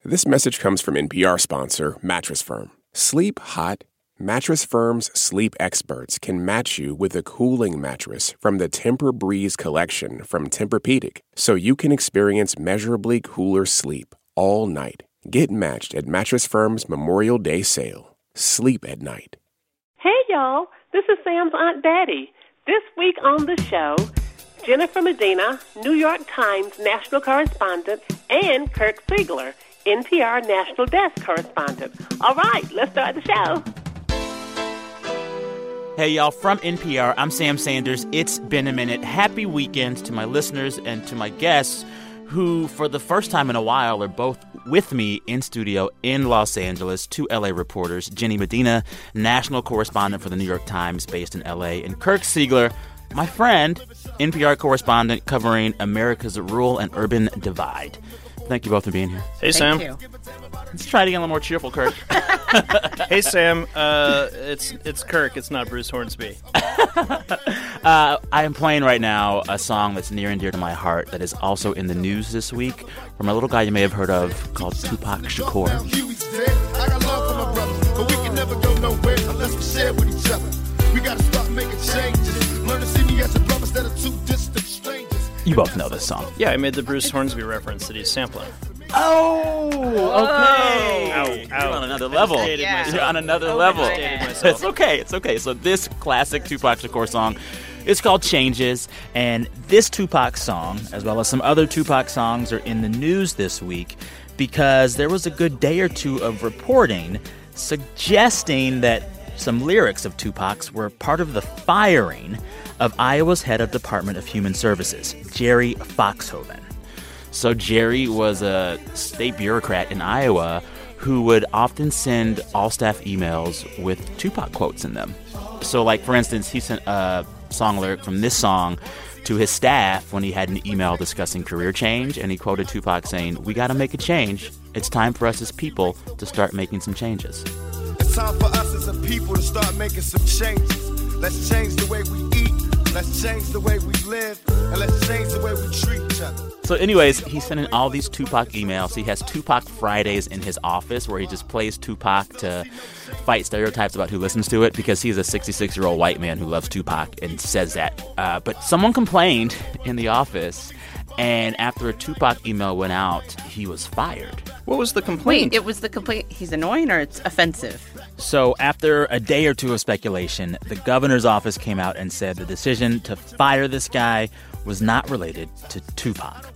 This message comes from NPR sponsor Mattress Firm. Sleep hot. Mattress Firm's sleep experts can match you with a cooling mattress from the Tempur-Breeze collection from Tempur-Pedic, so you can experience measurably cooler sleep all night. Get matched at Mattress Firm's Memorial Day sale. Sleep at night. Hey, y'all. This is Sam's Aunt Betty. This week on the show, Jennifer Medina, New York Times national correspondent, and Kirk Siegler, NPR national desk correspondent. All right, let's start the show. Hey, y'all, from NPR, I'm Sam Sanders. It's been a minute. Happy weekend to my listeners and to my guests who, for the first time in a while, are both with me in studio in Los Angeles. Two L.A. reporters, Jenny Medina, national correspondent for the New York Times based in L.A., and Kirk Siegler, my friend, NPR correspondent covering America's rural and urban divide. Thank you both for being here. Hey, Sam. Thank you. Let's try to get a little more cheerful, Kirk. Hey, Sam. It's Kirk. It's not Bruce Hornsby. I am playing right now a song that's near and dear to my heart that is also in the news this week from a little guy you may have heard of called Tupac Shakur. I got love for my brothers, but we can never go nowhere unless we share with each other. We gotta start making changes. Learn to see me as a brother instead of two distant strangers. You both know this song. Yeah, I made the Bruce Hornsby reference that he's sampling. Oh, okay. Ow. You're on another level. Yeah. You're on another level. Myself. It's okay. So this classic Tupac Shakur song is called Changes. And this Tupac song, as well as some other Tupac songs, are in the news this week because there was a good day or two of reporting suggesting that some lyrics of Tupac's were part of the firing of Iowa's head of Department of Human Services, Jerry Foxhoven. So Jerry was a state bureaucrat in Iowa who would often send all-staff emails with Tupac quotes in them. So, like, for instance, he sent a song lyric from this song to his staff when he had an email discussing career change, and he quoted Tupac saying, "We got to make a change. It's time for us as people to start making some changes." It's time for us as a people to start making some changes. Let's change the way we eat. Let's change the way we live. And let's change the way we treat each other. So anyways, he's sending all these Tupac emails. He has Tupac Fridays in his office where he just plays Tupac to fight stereotypes about who listens to it because he's a 66-year-old white man who loves Tupac and says that. But someone complained in the office, and after a Tupac email went out, he was fired. What was the complaint? Wait, it was the complaint. He's annoying or it's offensive? So after a day or two of speculation, the governor's office came out and said the decision to fire this guy was not related to Tupac.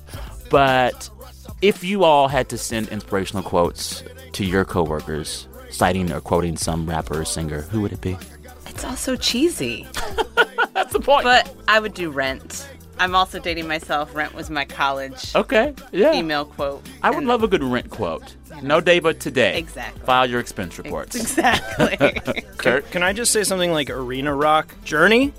But if you all had to send inspirational quotes to your coworkers, citing or quoting some rapper or singer, who would it be? It's also cheesy. That's the point. But I would do Rent. I'm also dating myself. Rent was my college email quote. I would love a good Rent quote. No day but today. Exactly. File your expense reports. Exactly. Kurt? Can I just say something like arena rock? Journey?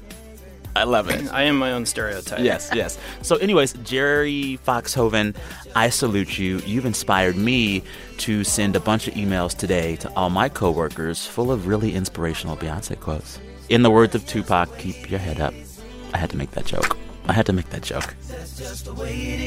I love it. I am my own stereotype. Yes. So anyways, Jerry Foxhoven, I salute you. You've inspired me to send a bunch of emails today to all my coworkers full of really inspirational Beyonce quotes. In the words of Tupac, keep your head up. I had to make that joke. That's just the way it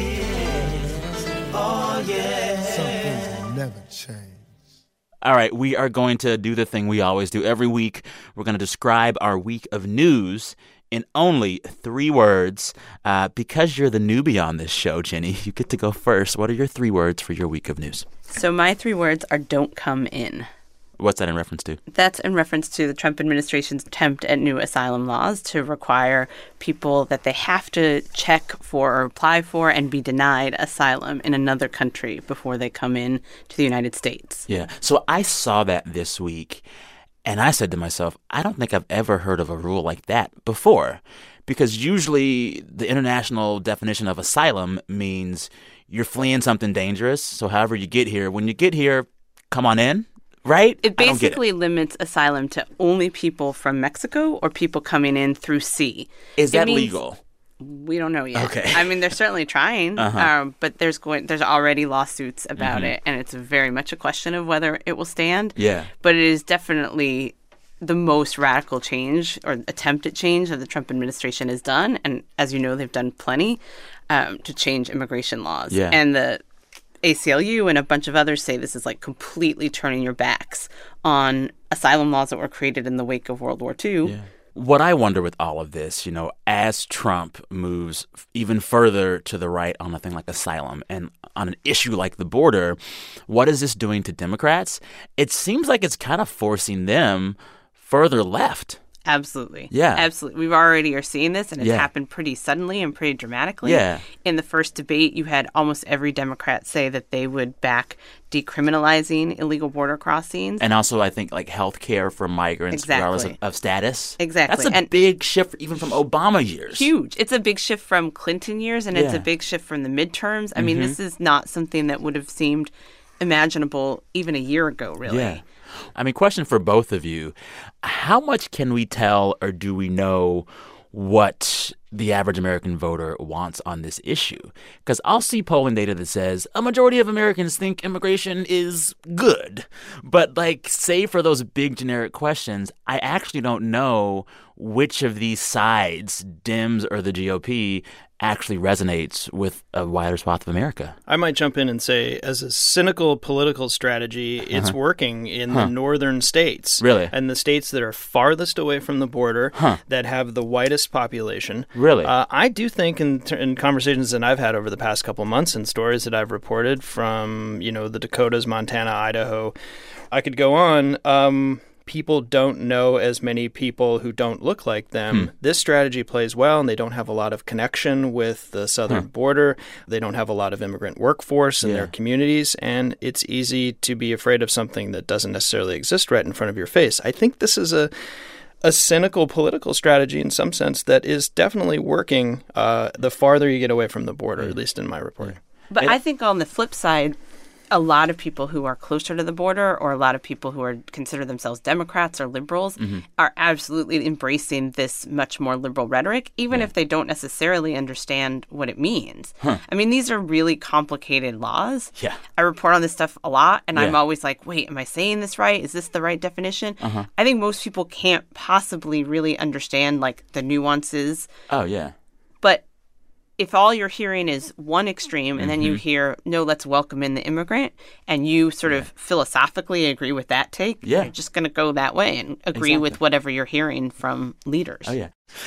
is. Oh, yeah. Some things will never change. All right, we are going to do the thing we always do every week. We're going to describe our week of news in only 3 words. Because you're the newbie on this show, Jenny, you get to go first. What are your 3 words for your week of news? So my 3 words are don't come in. What's that in reference to? That's in reference to the Trump administration's attempt at new asylum laws to require people that they have to check for or apply for and be denied asylum in another country before they come in to the United States. Yeah. So I saw that this week, and I said to myself, I don't think I've ever heard of a rule like that before. Because usually the international definition of asylum means you're fleeing something dangerous. So however you get here, when you get here, come on in. Right? It basically limits asylum to only people from Mexico or people coming in through sea. Is that legal? We don't know yet. Okay. I mean, they're certainly trying, but there's already lawsuits about it, and it's very much a question of whether it will stand. Yeah. But it is definitely the most radical change or attempt at change that the Trump administration has done. And as you know, they've done plenty to change immigration laws. Yeah. And ACLU and a bunch of others say this is like completely turning your backs on asylum laws that were created in the wake of World War II. Yeah. What I wonder with all of this, as Trump moves even further to the right on a thing like asylum and on an issue like the border, what is this doing to Democrats? It seems like it's kind of forcing them further left. Absolutely. Yeah. Absolutely. We already are seeing this, and it's Yeah. happened pretty suddenly and pretty dramatically. Yeah. In the first debate, you had almost every Democrat say that they would back decriminalizing illegal border crossings. And also, I think, like, health care for migrants, regardless Exactly. of status. Exactly. That's a And big shift even from Obama years. huge. It's a big shift from Clinton years, and it's Yeah. a big shift from the midterms. I mean, this is not something that would have seemed imaginable even a year ago, really. Yeah. I mean, question for both of you. How much can we tell or do we know what the average American voter wants on this issue? Because I'll see polling data that says a majority of Americans think immigration is good. But, like, say for those big generic questions, I actually don't know which of these sides, Dems or the GOP, actually resonates with a wider swath of America. I might jump in and say, as a cynical political strategy, it's working in the northern states. Really? And the states that are farthest away from the border, that have the whitest population. Really? I do think in conversations that I've had over the past couple months and stories that I've reported from, the Dakotas, Montana, Idaho, I could go on. People don't know as many people who don't look like them. This strategy plays well, and they don't have a lot of connection with the southern border. They don't have a lot of immigrant workforce in their communities, and it's easy to be afraid of something that doesn't necessarily exist right in front of your face. I think this is a cynical political strategy in some sense that is definitely working the farther you get away from the border, at least in my reporting. But I think on the flip side, a lot of people who are closer to the border, or a lot of people who consider themselves Democrats or liberals, are absolutely embracing this much more liberal rhetoric, even if they don't necessarily understand what it means. I mean, these are really complicated laws. Yeah. I report on this stuff a lot, and I'm Yeah. always like, wait, am I saying this right? Is this the right definition? I think most people can't possibly really understand, like, the nuances. Oh, yeah. But if all you're hearing is one extreme and then you hear, no, let's welcome in the immigrant, and you sort of philosophically agree with that take, Yeah. you're just going to go that way and agree with whatever you're hearing from leaders. Oh, yeah.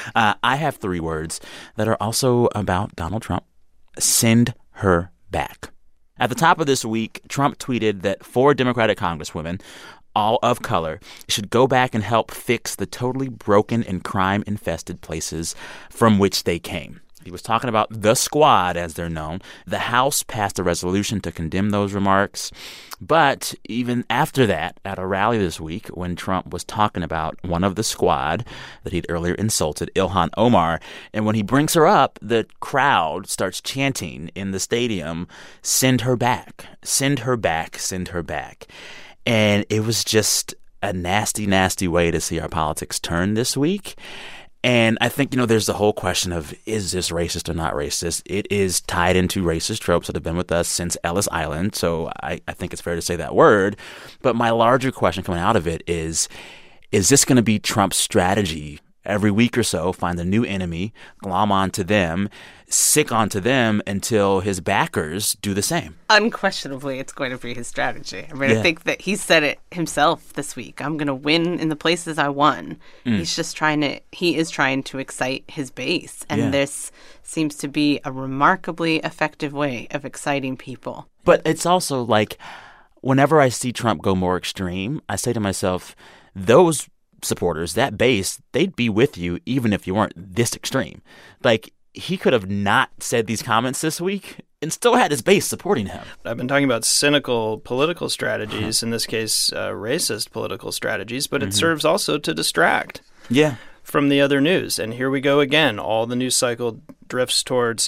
I have 3 words that are also about Donald Trump. Send her back. At the top of this week, Trump tweeted that 4 Democratic congresswomen, all of color, should go back and help fix the totally broken and crime-infested places from which they came. He was talking about the Squad, as they're known. The House passed a resolution to condemn those remarks. But even after that, at a rally this week, when Trump was talking about one of the Squad that he'd earlier insulted, Ilhan Omar, and when he brings her up, the crowd starts chanting in the stadium, "Send her back, send her back, send her back." And it was just a nasty, nasty way to see our politics turn this week. And I think, there's the whole question of, is this racist or not racist? It is tied into racist tropes that have been with us since Ellis Island, so I think it's fair to say that word. But my larger question coming out of it is this going to be Trump's strategy? Every week or so, find a new enemy, glom onto them, sick onto them until his backers do the same. Unquestionably, it's going to be his strategy. I mean, Yeah. I think that he said it himself this week. I'm going to win in the places I won. He is trying to excite his base. And Yeah. this seems to be a remarkably effective way of exciting people. But it's also like, whenever I see Trump go more extreme, I say to myself, those supporters, that base, they'd be with you even if you weren't this extreme. Like, he could have not said these comments this week and still had his base supporting him. I've been talking about cynical political strategies, in this case, racist political strategies, but it serves also to distract Yeah. from the other news. And here we go again. All the news cycle drifts towards,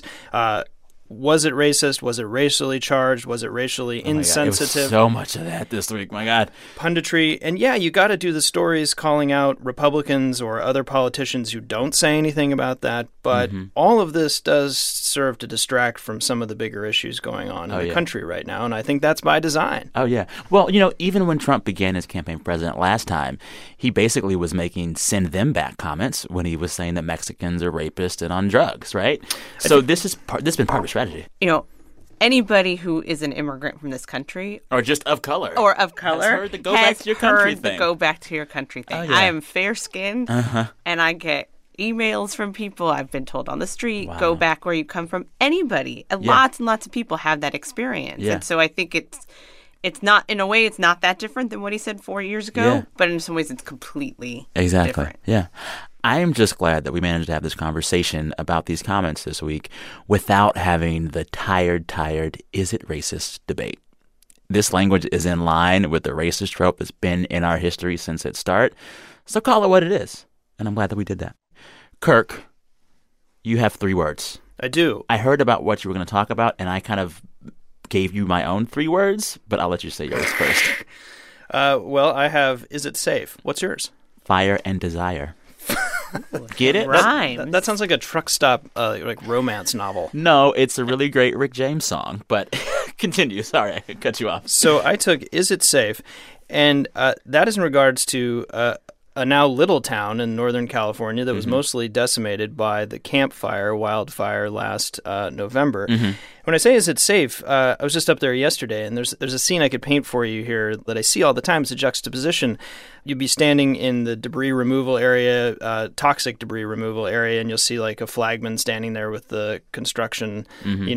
was it racist? Was it racially charged? Was it racially Oh my God, insensitive? it was so much of that this week. My God. Punditry. And yeah, you got to do the stories calling out Republicans or other politicians who don't say anything about that. But all of this does serve to distract from some of the bigger issues going on in the country right now. And I think that's by design. Oh, yeah. Well, even when Trump began his campaign for president last time, he basically was making send them back comments when he was saying that Mexicans are rapists and on drugs, right? So this has been part of his strategy. anybody who is an immigrant from this country Or just of color. or of color Has heard the go back to your country heard the thing. go back to your country thing. Oh, yeah. I am fair-skinned, and I get emails from people. I've been told on the street, Wow. go back where you come from. Anybody. Yeah. Lots and lots of people have that experience. Yeah. And so I think it's not, in a way, it's not that different than what he said 4 years ago, Yeah. but in some ways it's completely Exactly. different. Yeah. I am just glad that we managed to have this conversation about these comments this week without having the tired, is it racist debate. This language is in line with the racist trope that's been in our history since its start. So call it what it is. And I'm glad that we did that. Kirk, you have 3 words. I do. I heard about what you were going to talk about, and I kind of gave you my own 3 words, but I'll let you say yours first. Well, I have, is it safe? What's yours? Fire and desire. Get it? Rhymes. That sounds like a truck stop, like romance novel. No, it's a really great Rick James song, but continue. Sorry, I cut you off. So I took Is It Safe? And that is in regards to a now little town in Northern California that was mostly decimated by the Camp Fire wildfire last November. When I say Is It Safe, I was just up there yesterday, and there's a scene I could paint for you here that I see all the time. It's a juxtaposition. You'd be standing in the debris removal area, toxic debris removal area, and you'll see like a flagman standing there with the construction,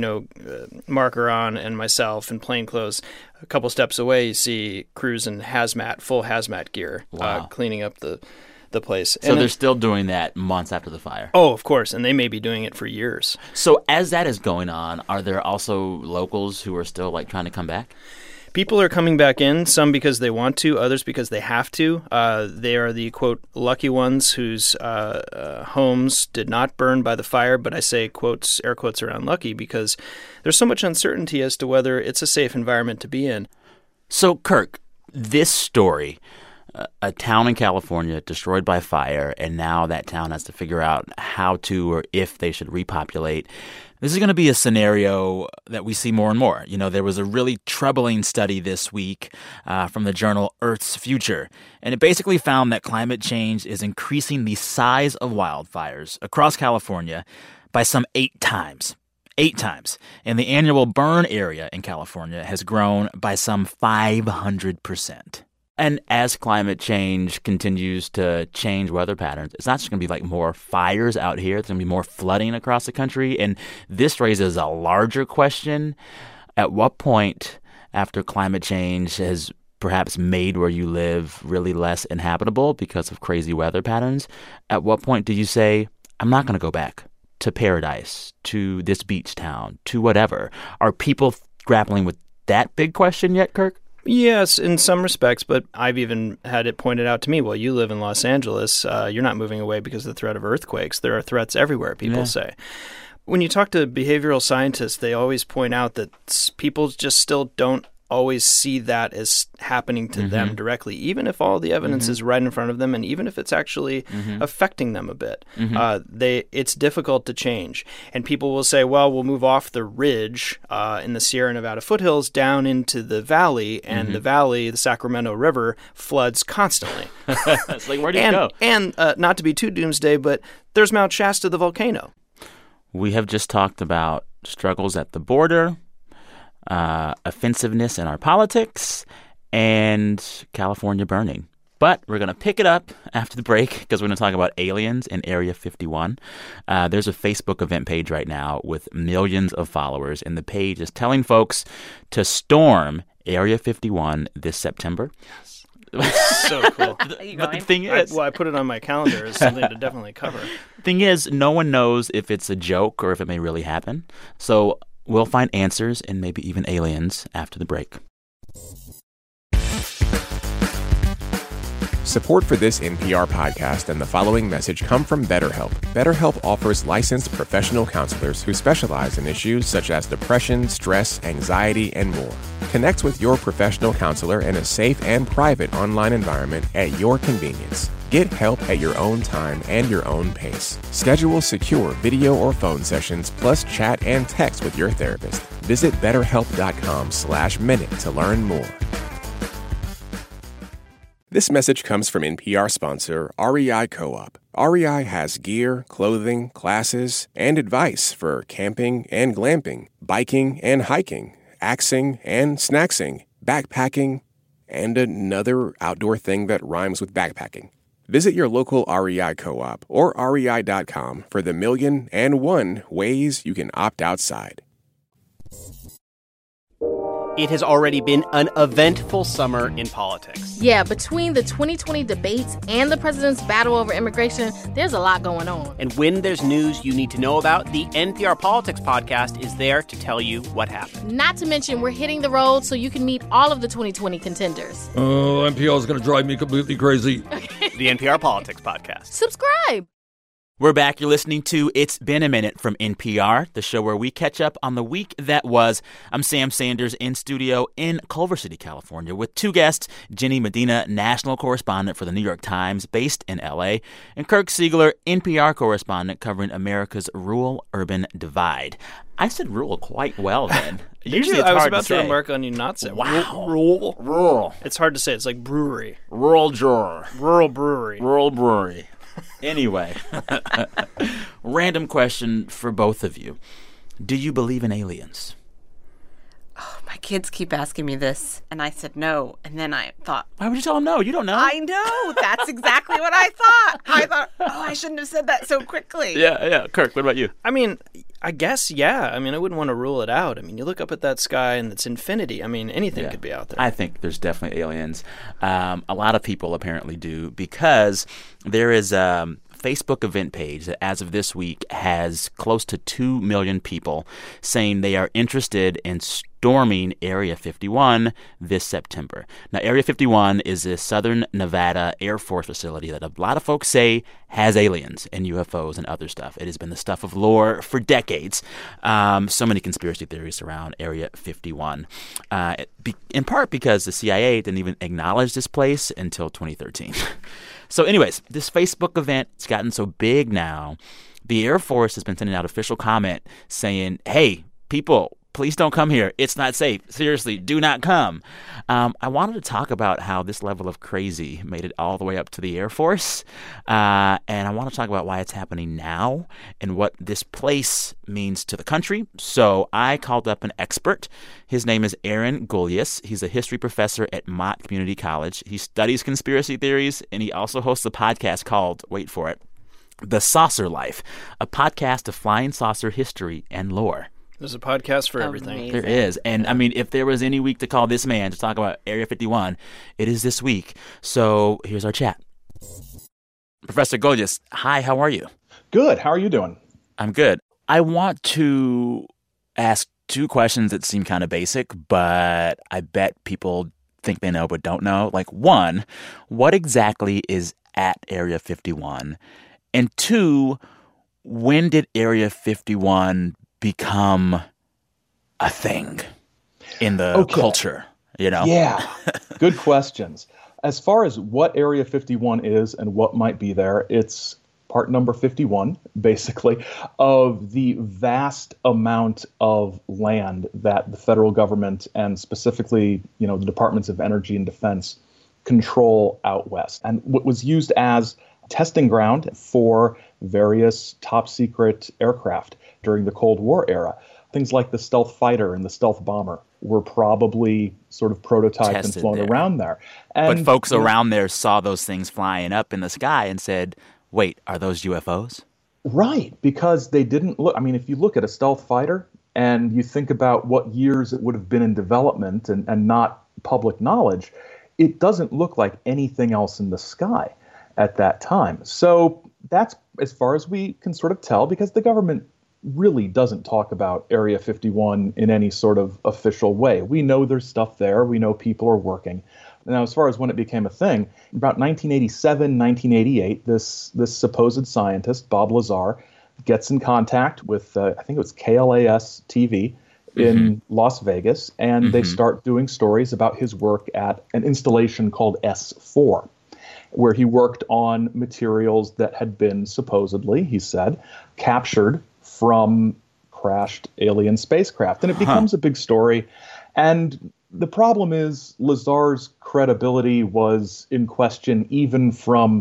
marker on, and myself in plain clothes. A couple steps away, you see crews in full hazmat gear, Wow. cleaning up the place. So they're still doing that months after the fire. Oh, of course, and they may be doing it for years. So as that is going on, are there also locals who are still like trying to come back? People are coming back in, some because they want to, others because they have to. They are the, quote, lucky ones whose homes did not burn by the fire, but I say quotes, air quotes around lucky, because there's so much uncertainty as to whether it's a safe environment to be in. So, Kirk, this story, a town in California destroyed by fire, and now that town has to figure out how to or if they should repopulate. This is going to be a scenario that we see more and more. You know, there was a really troubling study this week from the journal Earth's Future, and it basically found that climate change is increasing the size of wildfires across California by some 8 times. 8 times. And the annual burn area in California has grown by some 500%. And as climate change continues to change weather patterns, it's not just going to be like more fires out here. It's going to be more flooding across the country. And this raises a larger question. At what point, after climate change has perhaps made where you live really less inhabitable because of crazy weather patterns, at what point do you say, I'm not going to go back to paradise, to this beach town, to whatever? Are people grappling with that big question yet, Kirk? Yes, in some respects, but I've even had it pointed out to me, well, you live in Los Angeles, you're not moving away because of the threat of earthquakes. There are threats everywhere, people say. When you talk to behavioral scientists, they always point out that people just still don't always see that as happening to them directly, even if all the evidence is right in front of them, and even if it's actually affecting them a bit. It's difficult to change. And people will say, well, we'll move off the ridge in the Sierra Nevada foothills down into the valley, and the valley, the Sacramento River, floods constantly. It's like, where do you go? And not to be too doomsday, but there's Mount Shasta, the volcano. We have just talked about struggles at the border, offensiveness in our politics, and California burning. But we're going to pick it up after the break because we're going to talk about aliens in Area 51. There's a Facebook event page right now with millions of followers, and the page is telling folks to storm Area 51 this September. So cool. But the thing is, I put it on my calendar as something to definitely cover. Thing is, no one knows if it's a joke or if it may really happen. So we'll find answers and maybe even aliens after the break. Support for this NPR podcast and the following message come from BetterHelp. BetterHelp offers licensed professional counselors who specialize in issues such as depression, stress, anxiety, and more. Connect with your professional counselor in a safe and private online environment at your convenience. Get help at your own time and your own pace. Schedule secure video or phone sessions, plus chat and text with your therapist. Visit BetterHelp.com/minute to learn more. This message comes from NPR sponsor REI Co-op, REI has gear, clothing, classes, and advice for camping and glamping, biking and hiking, axing and snacksing, backpacking, and another outdoor thing that rhymes with backpacking. Visit your local REI co-op or rei.com for the 1,000,001 ways you can opt outside. It has already been an eventful summer in politics. Yeah, between the 2020 debates and the president's battle over immigration, there's a lot going on. And when there's news you need to know about, the NPR Politics podcast is there to tell you what happened. Not to mention, we're hitting the road so you can meet all of the 2020 contenders. Oh, NPR is going to drive me completely crazy. The NPR Politics podcast. Subscribe. We're back. You're listening to It's Been a Minute from NPR, the show where we catch up on the week that was. I'm Sam Sanders in studio in Culver City, California, with two guests, Jenny Medina, national correspondent for the New York Times based in L.A., and Kirk Siegler, NPR correspondent covering America's rural-urban divide. I said rural quite well then. Usually I was about to remark on you not saying. Wow. Rural. It's hard to say. It's like brewery. Rural drawer. Rural brewery. Rural brewery. Anyway, random question for both of you. Do you believe in aliens? Oh, my kids keep asking me this, and I said no. And then I thought, why would you tell them no? You don't know. I know. That's exactly what I thought. I thought, I shouldn't have said that so quickly. Yeah. Kirk, what about you? I mean, I guess, yeah. I mean, I wouldn't want to rule it out. I mean, you look up at that sky and it's infinity. I mean, anything could be out there. I think there's definitely aliens. A lot of people apparently do, because there is a Facebook event page that as of this week has close to 2 million people saying they are interested in storming Area 51 this September. Now, Area 51 is a southern Nevada Air Force facility that a lot of folks say has aliens and UFOs and other stuff. It has been the stuff of lore for decades. So many conspiracy theories around Area 51, in part because the CIA didn't even acknowledge this place until 2013. So anyways, this Facebook event has gotten so big now, the Air Force has been sending out official comment saying, hey, people, please don't come here. It's not safe. Seriously, do not come. I wanted to talk about how this level of crazy made it all the way up to the Air Force. And I want to talk about why it's happening now and what this place means to the country. So I called up an expert. His name is Aaron Gulyas. He's a history professor at Mott Community College. He studies conspiracy theories, and he also hosts a podcast called, wait for it, The Saucer Life, a podcast of flying saucer history and lore. There's a podcast for everything. Amazing. There is. And, I mean, if there was any week to call this man to talk about Area 51, it is this week. So here's our chat. Professor Gulyas, hi, how are you? Good. How are you doing? I'm good. I want to ask two questions that seem kind of basic, but I bet people think they know but don't know. Like, one, what exactly is at Area 51? And two, when did Area 51 become a thing in the culture, you know? Yeah, good questions. As far as what Area 51 is and what might be there, it's part number 51, basically, of the vast amount of land that the federal government and specifically, the Departments of Energy and Defense control out west. And what was used as testing ground for various top secret aircraft during the Cold War era. Things like the stealth fighter and the stealth bomber were probably sort of prototyped and flown around there. And, but folks around there saw those things flying up in the sky and said, wait, are those UFOs? Right, because they didn't look. I mean, if you look at a stealth fighter and you think about what years it would have been in development and not public knowledge, it doesn't look like anything else in the sky at that time. So that's as far as we can sort of tell, because the government really doesn't talk about Area 51 in any sort of official way. We know there's stuff there. We know people are working. Now, as far as when it became a thing, about 1987, 1988, this supposed scientist, Bob Lazar, gets in contact with, I think it was KLAS TV in Las Vegas, and they start doing stories about his work at an installation called S4, where he worked on materials that had been supposedly, he said, captured from crashed alien spacecraft. And it becomes a big story. And the problem is Lazar's credibility was in question even from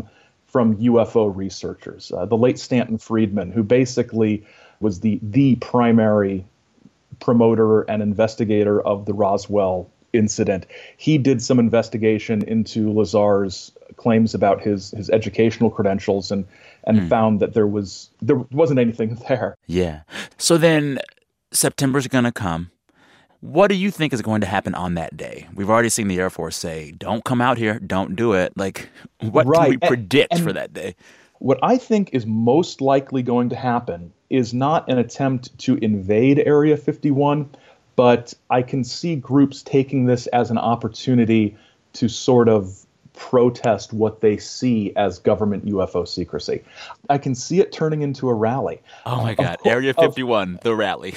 from UFO researchers. The late Stanton Friedman, who basically was the primary promoter and investigator of the Roswell incident. He did some investigation into Lazar's claims about his educational credentials and found that there wasn't anything there. Yeah. So then September's going to come. What do you think is going to happen on that day? We've already seen the Air Force say, don't come out here, don't do it. Like, what can we predict for that day? What I think is most likely going to happen is not an attempt to invade Area 51, but I can see groups taking this as an opportunity to sort of protest what they see as government UFO secrecy. I can see it turning into a rally. Oh, my God. Area 51, the rally.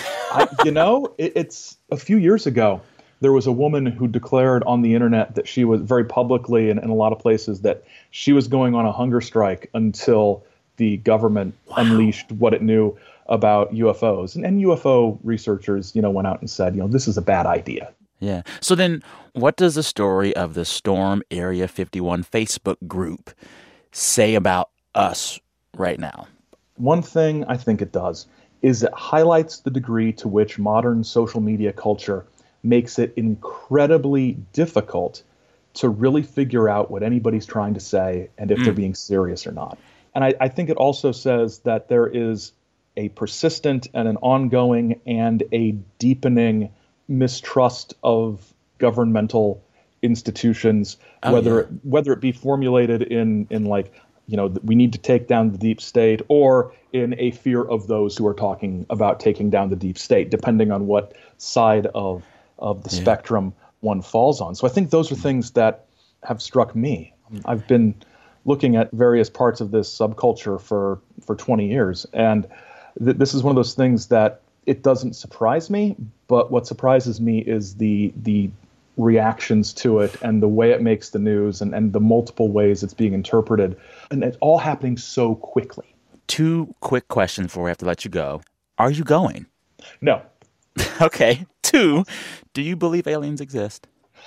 It's a few years ago, there was a woman who declared on the internet that she was very publicly and in a lot of places that she was going on a hunger strike until the government unleashed what it knew about UFOs. And UFO researchers, went out and said, this is a bad idea. Yeah. So then what does the story of the Storm Area 51 Facebook group say about us right now? One thing I think it does is it highlights the degree to which modern social media culture makes it incredibly difficult to really figure out what anybody's trying to say and if they're being serious or not. And I think it also says that there is a persistent and an ongoing and a deepening mistrust of governmental institutions, whether it be formulated in like, we need to take down the deep state, or in a fear of those who are talking about taking down the deep state, depending on what side of the spectrum one falls on. So I think those are things that have struck me. I've been looking at various parts of this subculture for 20 years, and this is one of those things that it doesn't surprise me, but what surprises me is the reactions to it and the way it makes the news and the multiple ways it's being interpreted. And it's all happening so quickly. 2 quick questions before we have to let you go. Are you going? No. Okay. 2, do you believe aliens exist?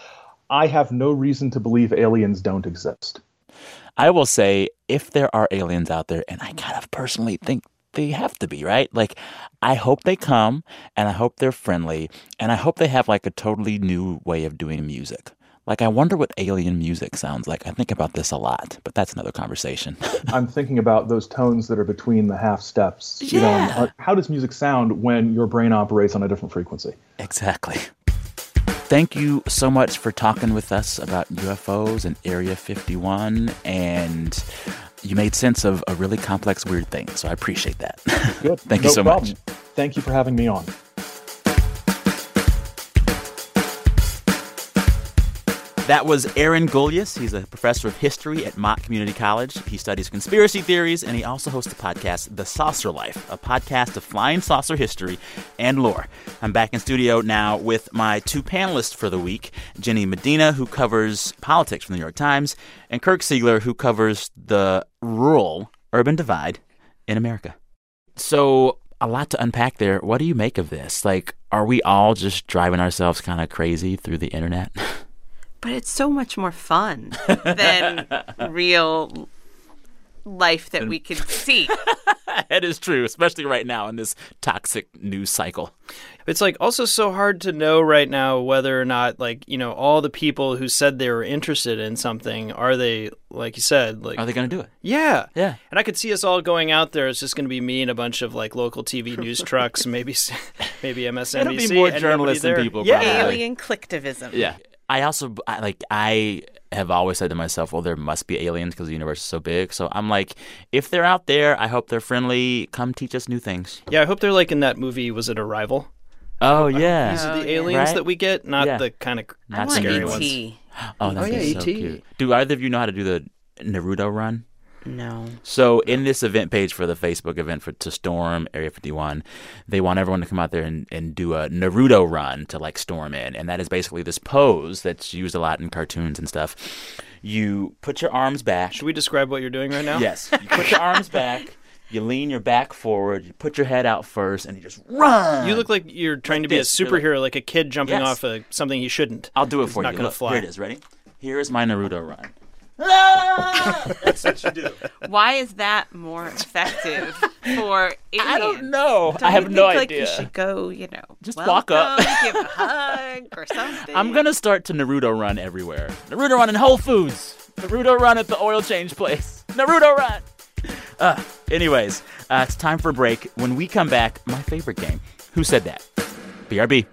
I have no reason to believe aliens don't exist. I will say, if there are aliens out there, and I kind of personally think they have to be, right? Like, I hope they come, and I hope they're friendly, and I hope they have, like, a totally new way of doing music. Like, I wonder what alien music sounds like. I think about this a lot, but that's another conversation. I'm thinking about those tones that are between the half steps. Yeah. How does music sound when your brain operates on a different frequency? Exactly. Thank you so much for talking with us about UFOs and Area 51, and you made sense of a really complex, weird thing, so I appreciate that. Good. Thank you so much. Thank you for having me on. That was Aaron Gulyas. He's a professor of history at Mott Community College. He studies conspiracy theories, and he also hosts the podcast The Saucer Life, a podcast of flying saucer history and lore. I'm back in studio now with my 2 panelists for the week, Jenny Medina, who covers politics from the New York Times, and Kirk Siegler, who covers the rural-urban divide in America. So a lot to unpack there. What do you make of this? Like, are we all just driving ourselves kind of crazy through the internet? But it's so much more fun than real life that we can see. That is true, especially right now in this toxic news cycle. It's like also so hard to know right now whether or not, like, all the people who said they were interested in something, are they, like you said, like, are they going to do it? Yeah. Yeah. And I could see us all going out there. It's just going to be me and a bunch of like local TV news trucks, maybe MSNBC. It'll be more journalists than people. Yeah. Probably. Alien clicktivism. Yeah. I have always said to myself, well, there must be aliens because the universe is so big. So I'm like, if they're out there, I hope they're friendly. Come teach us new things. Yeah, I hope they're like in that movie, was it Arrival? Oh, yeah. These are the aliens that we get, not the kind of not scary ones. E.T. Oh, that's so E.T. cute. Do either of you know how to do the Naruto run? No. So in this event page for the Facebook event to storm Area 51, they want everyone to come out there and do a Naruto run to like storm in. And that is basically this pose that's used a lot in cartoons and stuff. You put your arms back. Should we describe what you're doing right now? Yes. You put your arms back. You lean your back forward, you put your head out first, and you just run. You look like you're trying to be a superhero, like a kid jumping off something he shouldn't. I'll do it for you. Not going to fly. Here it is. Ready? Here's my Naruto run. That's what you do. Why is that more effective for aliens? I don't know. Don't I have you no think, idea. You should go, just walk up, give a hug or something. I'm gonna start to Naruto run everywhere. Naruto run in Whole Foods. Naruto run at the oil change place. Naruto run. Anyways, it's time for a break. When we come back, my favorite game. Who said that? BRB.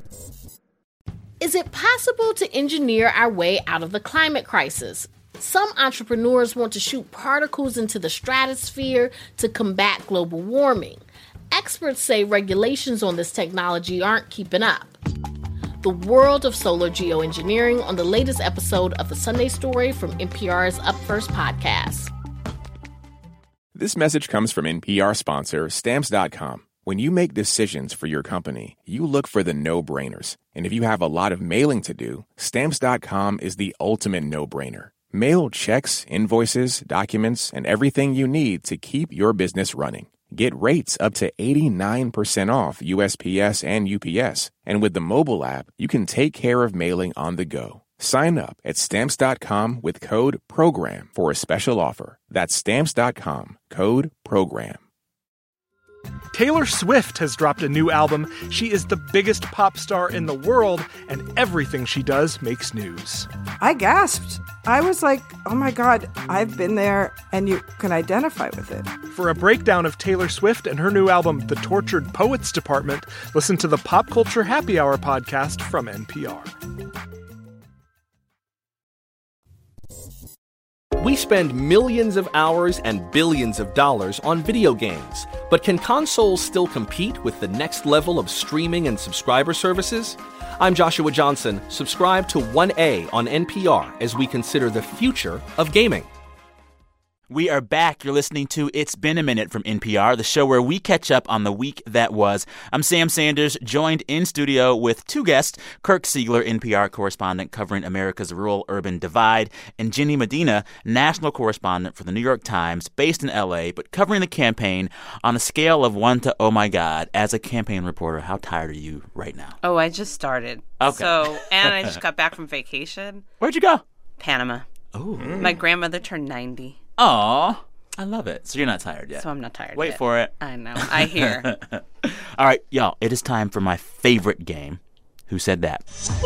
Is it possible to engineer our way out of the climate crisis? Some entrepreneurs want to shoot particles into the stratosphere to combat global warming. Experts say regulations on this technology aren't keeping up. The world of solar geoengineering on the latest episode of The Sunday Story from NPR's Up First podcast. This message comes from NPR sponsor Stamps.com. When you make decisions for your company, you look for the no-brainers. And if you have a lot of mailing to do, Stamps.com is the ultimate no-brainer. Mail checks, invoices, documents, and everything you need to keep your business running. Get rates up to 89% off USPS and UPS. And with the mobile app, you can take care of mailing on the go. Sign up at Stamps.com with code PROGRAM for a special offer. That's Stamps.com, code PROGRAM. Taylor Swift has dropped a new album. She is the biggest pop star in the world, and everything she does makes news. I gasped. I was like, oh my God, I've been there, and you can identify with it. For a breakdown of Taylor Swift and her new album, The Tortured Poets Department, listen to the Pop Culture Happy Hour podcast from NPR. We spend millions of hours and billions of dollars on video games. But can consoles still compete with the next level of streaming and subscriber services? I'm Joshua Johnson. Subscribe to 1A on NPR as we consider the future of gaming. We are back. You're listening to It's Been a Minute from NPR, the show where we catch up on the week that was. I'm Sam Sanders, joined in studio with two guests, Kirk Siegler, NPR correspondent covering America's rural-urban divide, and Jenny Medina, national correspondent for The New York Times, based in L.A., but covering the campaign on a scale of 1 to oh my God. As a campaign reporter, how tired are you right now? Oh, I just started. Okay. And I just got back from vacation. Where'd you go? Panama. Oh. My grandmother turned 90. Aw, I love it. So you're not tired yet. So I'm not tired Wait yet. for it. I know. I hear. All right, y'all, it is time for my favorite game, Who Said That?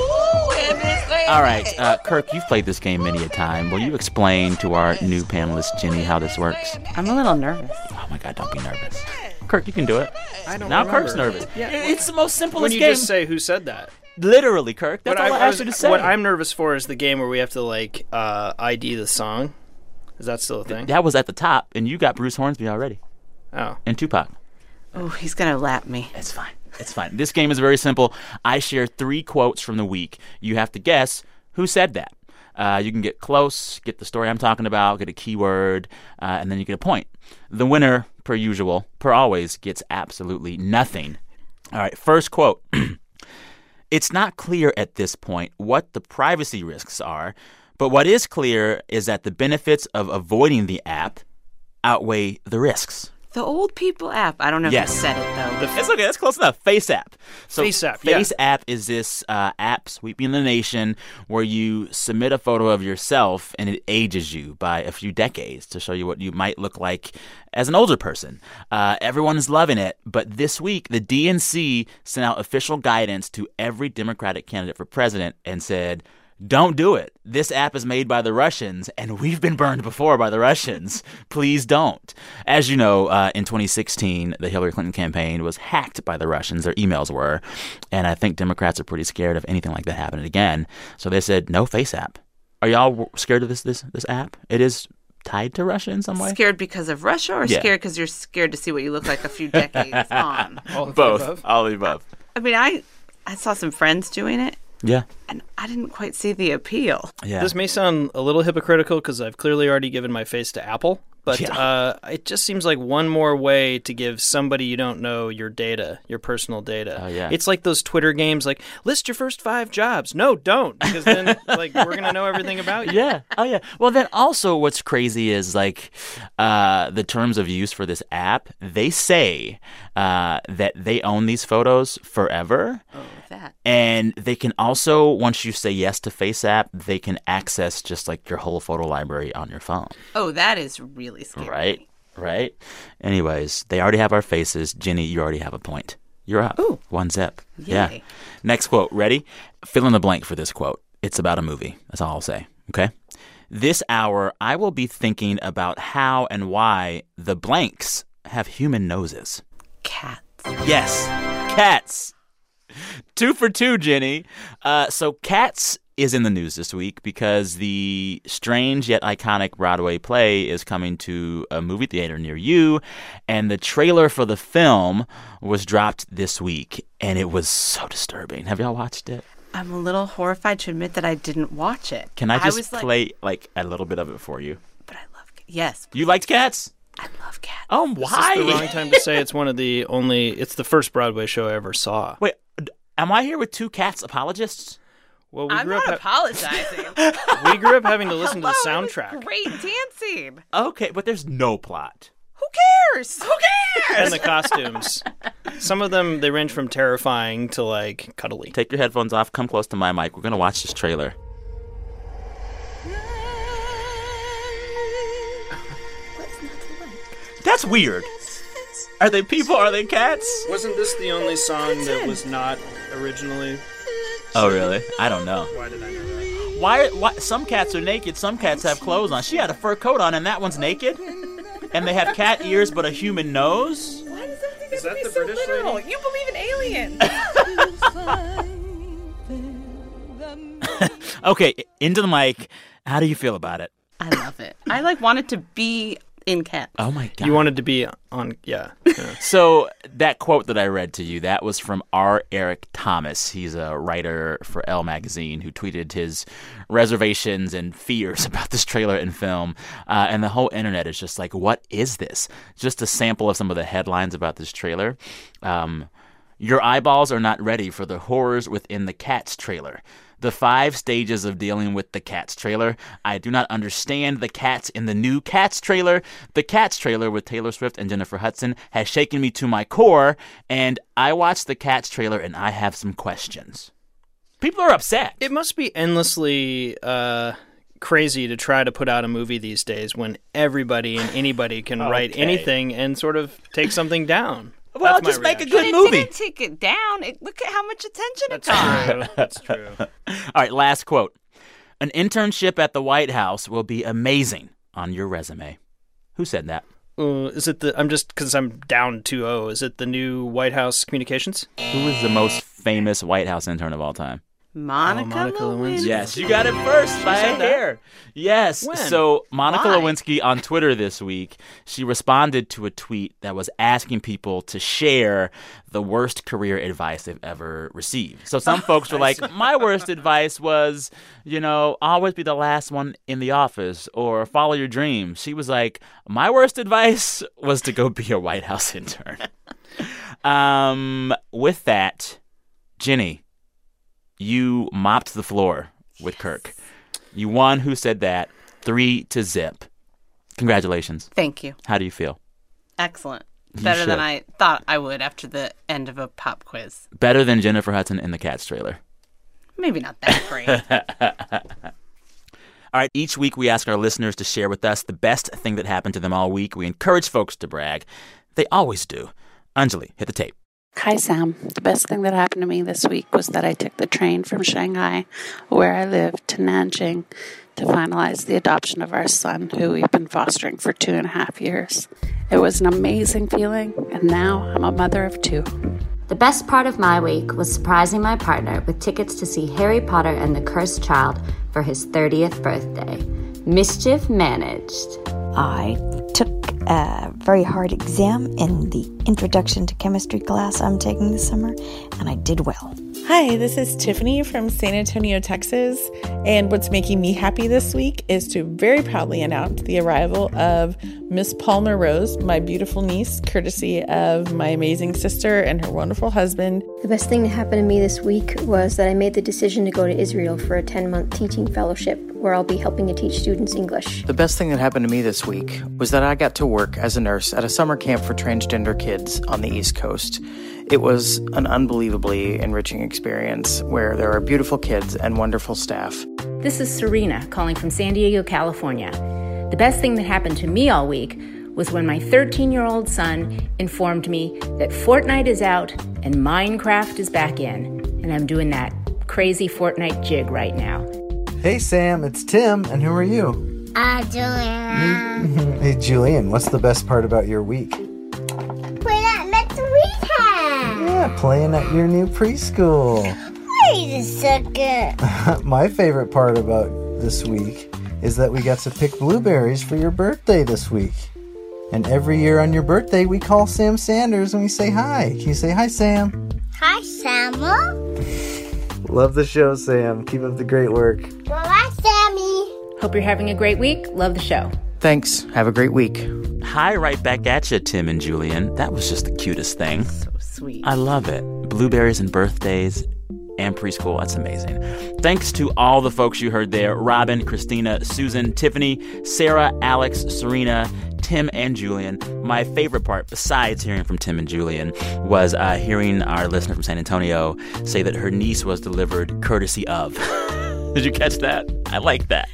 All right, Kirk, you've played this game many a time. Will you explain to our new panelist, Jenny, how this works? I'm a little nervous. Oh, my God, don't be nervous. Kirk, you can do it. I don't Now remember. Kirk's nervous. Yeah, it's the most simplest when you game. just say who said that. Literally, Kirk. That's all I asked you to say. What I'm nervous for is the game where we have to, like, ID the song. Is that still a thing? That was at the top, and you got Bruce Hornsby already. Oh. And Tupac. Oh, he's going to lap me. It's fine. It's fine. This game is very simple. I share 3 quotes from the week. You have to guess who said that. You can get close, get the story I'm talking about, get a keyword, and then you get a point. The winner, per usual, per always, gets absolutely nothing. All right, first quote. It's not clear at this point what the privacy risks are, but what is clear is that the benefits of avoiding the app outweigh the risks. The old people app. I don't know if you said it, though. It's okay. That's close enough. Face App. So Face App, Face App is this app sweeping the nation where you submit a photo of yourself and it ages you by a few decades to show you what you might look like as an older person. Everyone is loving it. But this week, the DNC sent out official guidance to every Democratic candidate for president and said, don't do it. This app is made by the Russians, and we've been burned before by the Russians. Please don't. As you know, in 2016, the Hillary Clinton campaign was hacked by the Russians. Their emails were. And I think Democrats are pretty scared of anything like that happening again. So they said, no Face App. Are y'all scared of this app? It is tied to Russia in some way? Scared because of Russia or scared because you're scared to see what you look like a few decades on? Both. All of the above. I mean, I saw some friends doing it. Yeah. And I didn't quite see the appeal. Yeah. This may sound a little hypocritical because I've clearly already given my face to Apple. But it just seems like one more way to give somebody you don't know your data, your personal data. Oh, yeah. It's like those Twitter games, like, list your first 5 jobs. No, don't, because then like we're going to know everything about you. Yeah. Oh, yeah. Well, then also what's crazy is, like, the terms of use for this app, they say that they own these photos forever. Oh, that. And they can also, once you say yes to FaceApp, they can access just like your whole photo library on your phone. Oh, that is really scary. Right? Anyways, they already have our faces. Ginny, you already have a point. You're up. Ooh. 1-0. Yay. Yeah. Next quote. Ready? Fill in the blank for this quote. It's about a movie. That's all I'll say. Okay? This hour, I will be thinking about how and why the blanks have human noses. Cats. Yes. Cats. 2 for 2, Ginny. So Cats is in the news this week because the strange yet iconic Broadway play is coming to a movie theater near you, and the trailer for the film was dropped this week, and it was so disturbing. Have y'all watched it? I'm a little horrified to admit that I didn't watch it. Can I just play like a little bit of it for you? But I love Cats. Yes. You liked Cats? I love Cats. Oh, why? This is the wrong time to say it's it's the first Broadway show I ever saw. Wait, am I here with two Cats apologists? Well, I'm not apologizing. We grew up having to listen to the soundtrack. Great dancing. Okay, but there's no plot. Who cares? And the costumes. Some of them, they range from terrifying to, like, cuddly. Take your headphones off. Come close to my mic. We're going to watch this trailer. That's weird. Are they people? Are they cats? Wasn't this the only song that was not originally... Oh, really? I don't know. Why did I know that? Why? Some cats are naked. Some cats have clothes on. She had a fur coat on, and that one's naked? And they have cat ears but a human nose? Why does everything Is that have to the be so British literal? lady? You believe in aliens. Okay, into the mic. How do you feel about it? I love it. I wanted to be in Cats. Oh, my God. You wanted to be on... Yeah. So that quote that I read to you, that was from R. Eric Thomas. He's a writer for Elle magazine who tweeted his reservations and fears about this trailer and film. And the whole internet is just like, what is this? Just a sample of some of the headlines about this trailer. Your eyeballs are not ready for the horrors within the Cats trailer. The 5 stages of dealing with the Cats trailer. I do not understand the cats in the new Cats trailer. The Cats trailer with Taylor Swift and Jennifer Hudson has shaken me to my core, and I watched the Cats trailer and I have some questions. People are upset. It must be endlessly crazy to try to put out a movie these days when everybody and anybody can write anything and sort of take something down. Well, just make a good movie. It didn't take it down. Look at how much attention it got. That's true. All right, last quote. An internship at the White House will be amazing on your resume. Who said that? Is it I'm just because I'm down 2-0. Is it the new White House communications? Who is the most famous White House intern of all time? Monica Lewinsky. Yes, you got it first by a hair. Yes. When? So Monica Why? Lewinsky on Twitter this week, she responded to a tweet that was asking people to share the worst career advice they've ever received. So some folks were like, my worst advice was, always be the last one in the office or follow your dreams. She was like, my worst advice was to go be a White House intern. With that, Ginny, you mopped the floor with Kirk. You won. Who said that? 3-0. Congratulations. Thank you. How do you feel? Excellent. Better than I thought I would after the end of a pop quiz. Better than Jennifer Hudson in the Cats trailer. Maybe not that great. All right, each week we ask our listeners to share with us the best thing that happened to them all week. We encourage folks to brag. They always do. Anjali, hit the tape. Hi, Sam. The best thing that happened to me this week was that I took the train from Shanghai, where I live, to Nanjing to finalize the adoption of our son, who we've been fostering for 2.5 years. It was an amazing feeling, and now I'm a mother of 2. The best part of my week was surprising my partner with tickets to see Harry Potter and the Cursed Child for his 30th birthday. Mischief managed. I took a very hard exam in the introduction to chemistry class I'm taking this summer, and I did well. Hi, this is Tiffany from San Antonio, Texas, and what's making me happy this week is to very proudly announce the arrival of Miss Palmer Rose, my beautiful niece, courtesy of my amazing sister and her wonderful husband. The best thing that happened to me this week was that I made the decision to go to Israel for a 10-month teaching fellowship where I'll be helping to teach students English. The best thing that happened to me this week was that I got to work as a nurse at a summer camp for transgender kids on the East Coast. It was an unbelievably enriching experience where there are beautiful kids and wonderful staff. This is Serena calling from San Diego, California. The best thing that happened to me all week was when my 13-year-old son informed me that Fortnite is out and Minecraft is back in, and I'm doing that crazy Fortnite jig right now. Hey, Sam, it's Tim, and who are you? Julian. Hey, Julian, what's the best part about your week? Playing at Met's Rehab. Yeah, playing at your new preschool. Wait a second. My favorite part about this week is that we got to pick blueberries for your birthday this week. And every year on your birthday, we call Sam Sanders and we say hi. Can you say hi, Sam? Hi, Samuel. Love the show, Sam. Keep up the great work. Bye, Sammy. Hope you're having a great week. Love the show. Thanks. Have a great week. Hi, right back at you, Tim and Julian. That was just the cutest thing. So sweet. I love it. Blueberries and birthdays and preschool. That's amazing. Thanks to all the folks you heard there: Robin, Christina, Susan, Tiffany, Sarah, Alex, Serena, Tim, and Julian. My favorite part, besides hearing from Tim and Julian, was hearing our listener from San Antonio say that her niece was delivered courtesy of. Did you catch that? I like that.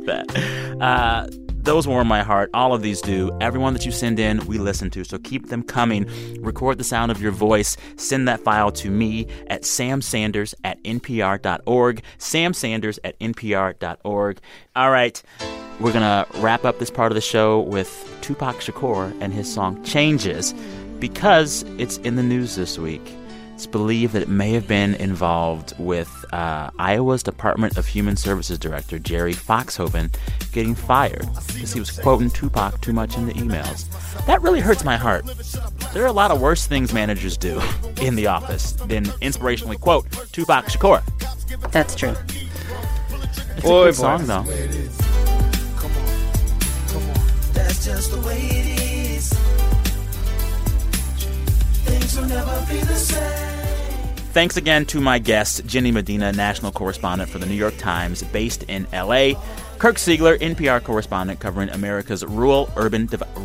Those warm my heart. All of these do. Everyone that you send in, we listen to. So keep them coming. Record the sound of your voice. Send that file to me at samsanders@npr.org. samsanders@npr.org. All right. We're going to wrap up this part of the show with Tupac Shakur and his song Changes, because it's in the news this week. It's believed that it may have been involved with Iowa's Department of Human Services Director Jerry Foxhoven getting fired because he was quoting Tupac too much in the emails. That really hurts my heart. There are a lot of worse things managers do in the office than inspirationally quote Tupac Shakur. That's true. It's a good song, though. That's just the way it is. Things will never be the same. Thanks again to my guest, Jenny Medina, national correspondent for The New York Times, based in L.A., Kirk Siegler, NPR correspondent covering America's rural-urban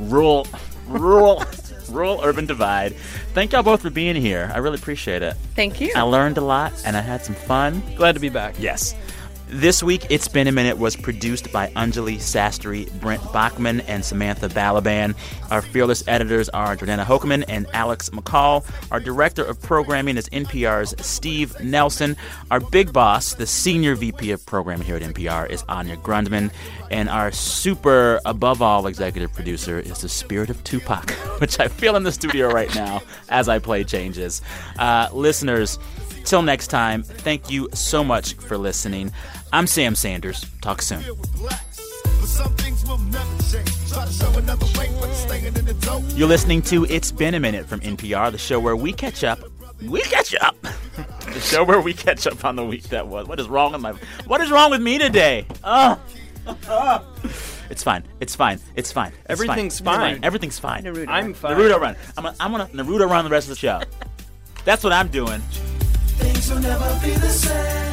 divide. Thank y'all both for being here. I really appreciate it. Thank you. I learned a lot, and I had some fun. Glad to be back. Yes. This week, It's Been a Minute was produced by Anjali Sastry, Brent Bachman, and Samantha Balaban. Our fearless editors are Jordana Hokeman and Alex McCall. Our director of programming is NPR's Steve Nelson. Our big boss, the senior VP of programming here at NPR, is Anya Grundman. And our super, above all, executive producer is the spirit of Tupac, which I feel in the studio right now as I play Changes. Listeners, till next time, thank you so much for listening. I'm Sam Sanders. Talk soon. You're listening to It's Been a Minute from NPR, the show where we catch up. The show where we catch up on the week that was. What is wrong with me today? It's fine. Everything's fine. Everything's fine. Naruto I'm fine. Naruto run. I'm gonna Naruto run the rest of the show. That's what I'm doing. Things will never be the same.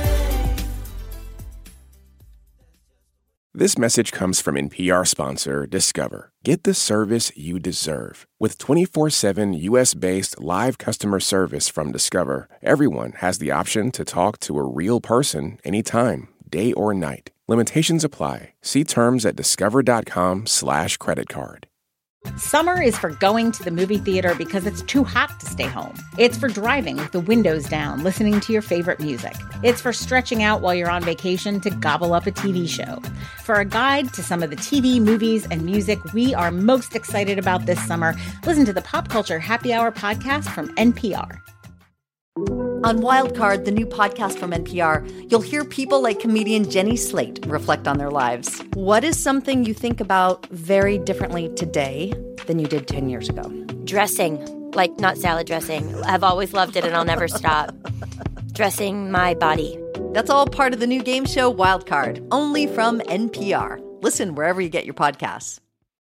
This message comes from NPR sponsor Discover. Get the service you deserve. With 24/7 U.S.-based live customer service from Discover, everyone has the option to talk to a real person anytime, day or night. Limitations apply. See terms at discover.com/creditcard. Summer is for going to the movie theater because it's too hot to stay home. It's for driving with the windows down, listening to your favorite music. It's for stretching out while you're on vacation to gobble up a TV show. For a guide to some of the TV, movies, and music we are most excited about this summer, listen to the Pop Culture Happy Hour podcast from NPR. On Wildcard, the new podcast from NPR, you'll hear people like comedian Jenny Slate reflect on their lives. What is something you think about very differently today than you did 10 years ago? Dressing. Like, not salad dressing. I've always loved it and I'll never stop. Dressing my body. That's all part of the new game show Wildcard, only from NPR. Listen wherever you get your podcasts.